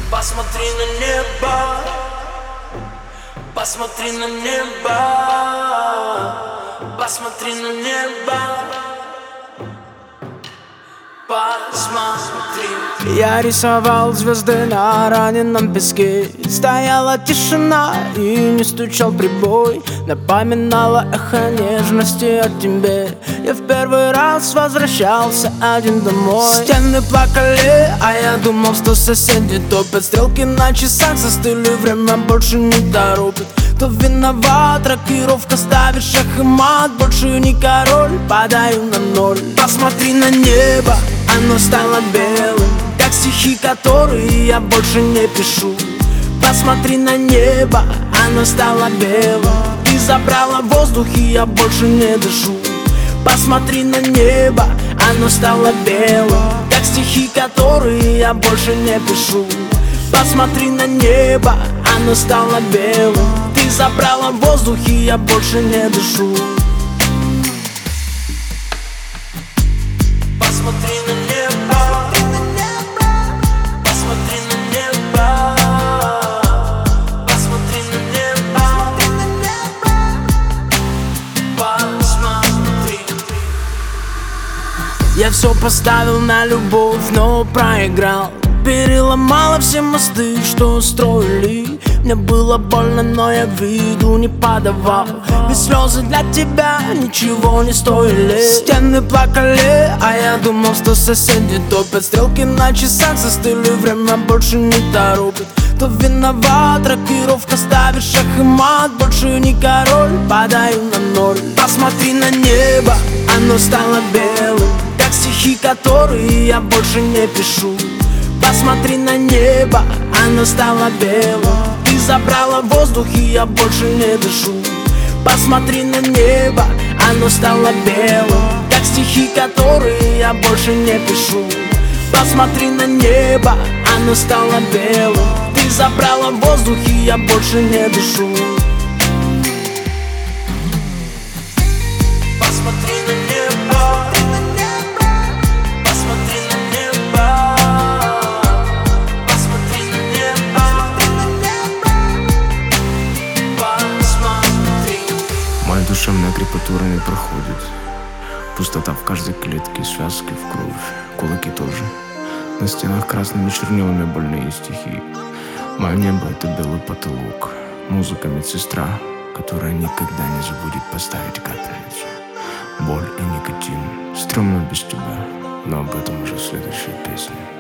Посмотри на небо, посмотри на небо, посмотри на небо, посмотри. Я рисовал звезды на раненом песке. Стояла тишина и не стучал прибой. Напоминало эхо нежности о тебе. Я в первый раз возвращался один домой. Стены плакали, а я думал, что соседи топят. Стрелки на часах застыли, время больше не торопит. Кто виноват? Рокировка ставит шах и мат. Больше не король, падаю на ноль. Посмотри на небо, оно стало белым, как стихи, которые я больше не пишу. Посмотри на небо, оно стало белым. Ты забрала воздух, и я больше не дышу. Посмотри на небо, оно стало белым, как стихи, которые я больше не пишу. Посмотри на небо, оно стало белым. Ты забрала воздух, и я больше не дышу. Посмотри на небо, посмотри на небо, посмотри на небо, посмотри. Я все поставил на любовь, но проиграл. Переломала все мосты, что строили. Мне было больно, но я виду не подавал. Ведь слезы для тебя ничего не стоили. Стены плакали, а я думал, что соседи топят. Стрелки на часах застыли, время больше не торопит. Кто виноват? Рокировка ставит шах и мат. Больше не король, падаю на ноль. Посмотри на небо, оно стало белым, как стихи, которые я больше не пишу. Посмотри на небо, оно стало белым. Ты забрала воздух, и я больше не дышу. Посмотри на небо, оно стало белым, как стихи, которые я больше не пишу. Посмотри на небо, оно стало белым. Ты забрала воздух, и я больше не дышу. Посмотри на небо, посмотри на небо, посмотри на небо, посмотри. Моя душевная крепатура не проходит. Пустота в каждой клетке, связки в кровь, кулаки тоже. На стенах красными чернилами больные стихи. Мое небо — это белый потолок. Музыка медсестра, которая никогда не забудет поставить капельницу. Боль и никотин. Стремно без тебя, но об этом уже в следующей песне.